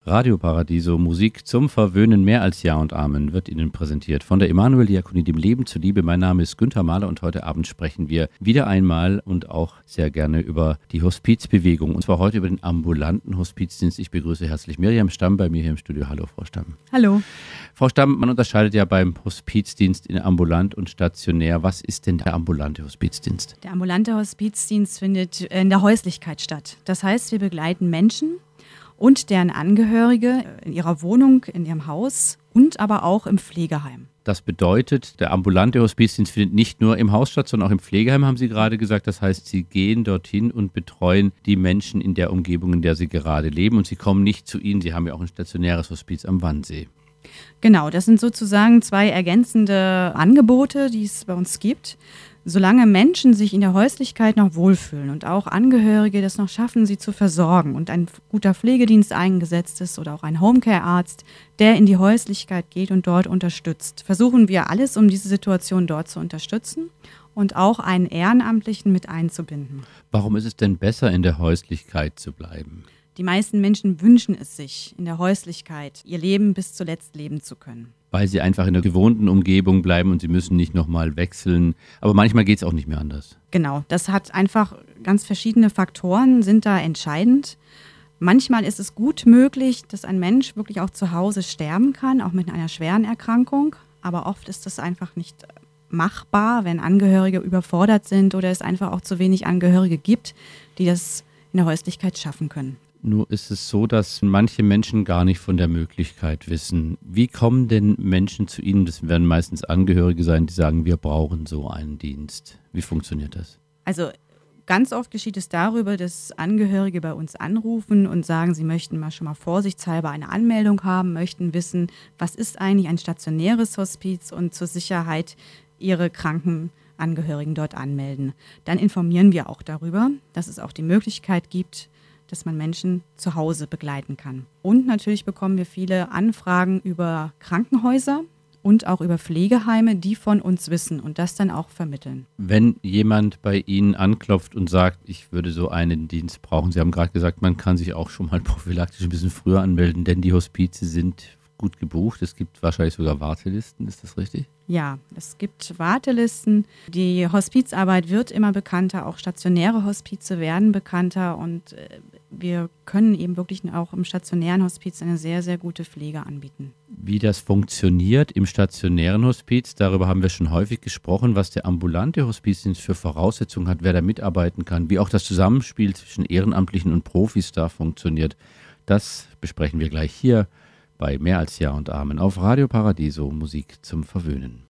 Radio Paradiso, Musik zum Verwöhnen, mehr als Ja und Amen, wird Ihnen präsentiert von der Emanuel-Diakonie, dem Leben zuliebe. Mein Name ist Günther Mahler und heute Abend sprechen wir wieder einmal und auch sehr gerne über die Hospizbewegung. Und zwar heute über den ambulanten Hospizdienst. Ich begrüße herzlich Miriam Stamm bei mir hier im Studio. Hallo, Frau Stamm. Hallo. Frau Stamm, man unterscheidet ja beim Hospizdienst in ambulant und stationär. Was ist denn der ambulante Hospizdienst? Der ambulante Hospizdienst findet in der Häuslichkeit statt. Das heißt, wir begleiten Menschen und deren Angehörige in ihrer Wohnung, in ihrem Haus und aber auch im Pflegeheim. Das bedeutet, der ambulante Hospizdienst findet nicht nur im Haus statt, sondern auch im Pflegeheim, haben Sie gerade gesagt. Das heißt, Sie gehen dorthin und betreuen die Menschen in der Umgebung, in der sie gerade leben. Und Sie kommen nicht zu Ihnen. Sie haben ja auch ein stationäres Hospiz am Wannsee. Genau, das sind sozusagen zwei ergänzende Angebote, die es bei uns gibt. Solange Menschen sich in der Häuslichkeit noch wohlfühlen und auch Angehörige das noch schaffen, sie zu versorgen und ein guter Pflegedienst eingesetzt ist oder auch ein Homecare-Arzt, der in die Häuslichkeit geht und dort unterstützt, versuchen wir alles, um diese Situation dort zu unterstützen und auch einen Ehrenamtlichen mit einzubinden. Warum ist es denn besser, in der Häuslichkeit zu bleiben? Die meisten Menschen wünschen es sich, in der Häuslichkeit ihr Leben bis zuletzt leben zu können. Weil sie einfach in der gewohnten Umgebung bleiben und sie müssen nicht nochmal wechseln. Aber manchmal geht es auch nicht mehr anders. Genau, das hat einfach ganz verschiedene Faktoren, sind da entscheidend. Manchmal ist es gut möglich, dass ein Mensch wirklich auch zu Hause sterben kann, auch mit einer schweren Erkrankung. Aber oft ist das einfach nicht machbar, wenn Angehörige überfordert sind oder es einfach auch zu wenig Angehörige gibt, die das in der Häuslichkeit schaffen können. Nur ist es so, dass manche Menschen gar nicht von der Möglichkeit wissen. Wie kommen denn Menschen zu Ihnen? Das werden meistens Angehörige sein, die sagen, wir brauchen so einen Dienst. Wie funktioniert das? Also ganz oft geschieht es darüber, dass Angehörige bei uns anrufen und sagen, sie möchten schon mal vorsichtshalber eine Anmeldung haben, möchten wissen, was ist eigentlich ein stationäres Hospiz und zur Sicherheit ihre kranken Angehörigen dort anmelden. Dann informieren wir auch darüber, dass es auch die Möglichkeit gibt, dass man Menschen zu Hause begleiten kann. Und natürlich bekommen wir viele Anfragen über Krankenhäuser und auch über Pflegeheime, die von uns wissen und das dann auch vermitteln. Wenn jemand bei Ihnen anklopft und sagt, ich würde so einen Dienst brauchen, Sie haben gerade gesagt, man kann sich auch schon mal prophylaktisch ein bisschen früher anmelden, denn die Hospize sind gut gebucht. Es gibt wahrscheinlich sogar Wartelisten, ist das richtig? Ja, es gibt Wartelisten. Die Hospizarbeit wird immer bekannter, auch stationäre Hospize werden bekannter und wir können eben wirklich auch im stationären Hospiz eine sehr, sehr gute Pflege anbieten. Wie das funktioniert im stationären Hospiz, darüber haben wir schon häufig gesprochen, was der ambulante Hospizdienst für Voraussetzungen hat, wer da mitarbeiten kann, wie auch das Zusammenspiel zwischen Ehrenamtlichen und Profis da funktioniert. Das besprechen wir gleich hier bei Mehr als Ja und Amen auf Radio Paradiso, Musik zum Verwöhnen.